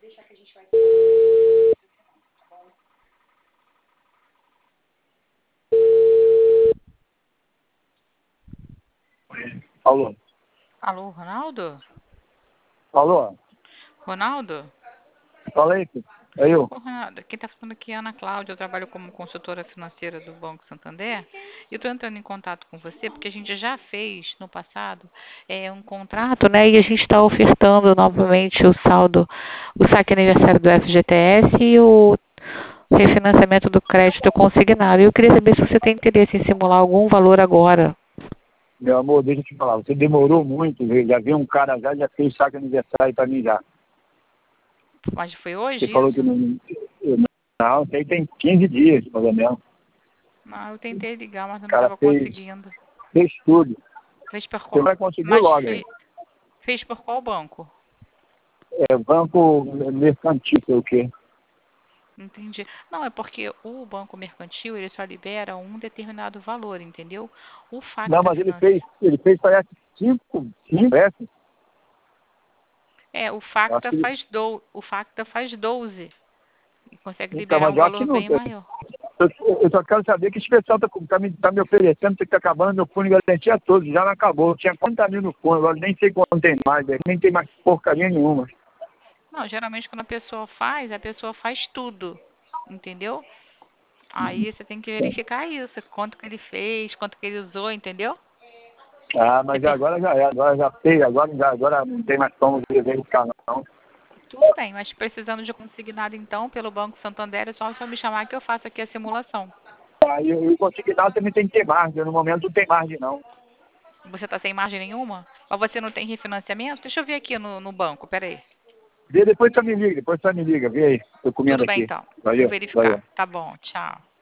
Alô? Alô, Ronaldo? Alô? Ronaldo? Fala aí, filho. É eu. Ô, Ronaldo, quem está falando aqui é a Ana Cláudia, eu trabalho como consultora financeira do Banco Santander. E eu estou entrando em contato com você porque a gente já fez no passado um contrato, né? E a gente está ofertando novamente o saldo, o saque aniversário do FGTS e o refinanciamento do crédito consignado. E eu queria saber se você tem interesse em simular algum valor agora. Meu amor, deixa eu te falar. Você demorou muito, viu? Já vi um cara já fez saque aniversário pra mim já. Mas foi hoje Você falou isso? que não... Não, isso aí tem 15 dias, mais ou menos. Não, eu tentei ligar, mas O não cara estava fez conseguindo. tudo. Fez por Você qual? vai conseguir Mas logo aí. fez por qual banco? É banco mercantil, sei o quê. Entendi. Não, é porque o banco mercantil, ele só libera um determinado valor, entendeu? O Não, Facta mas Financeiro... ele fez parece 5 vezes. O Acho Facta que faz o Facta faz 12 e consegue então, liberar mas um eu acho que valor não. bem maior. Eu só quero saber que esse pessoal tá me oferecendo, tem que acabando meu fundo de garantia todo, já não acabou. Tinha 40 mil no fundo, agora nem sei quanto tem mais, nem tem mais porcaria nenhuma. Não, geralmente quando a pessoa faz tudo, entendeu? Aí você tem que verificar isso, quanto que ele fez, quanto que ele usou, entendeu? Ah, Você mas agora já é, agora já fez, agora não tem mais como verificar não. Tudo bem, mas precisando de consignado então pelo Banco Santander, é só me chamar que eu faço aqui a simulação. Aí eu consegui dar, também tem que ter margem, no momento não tem margem não. Você está sem margem nenhuma? Ou você não tem refinanciamento? Deixa eu ver aqui no banco, peraí. Depois você me liga, vê aí, tô comendo Tudo bem aqui. então. Vou Valeu, valeu. verificar. Tá bom, tchau.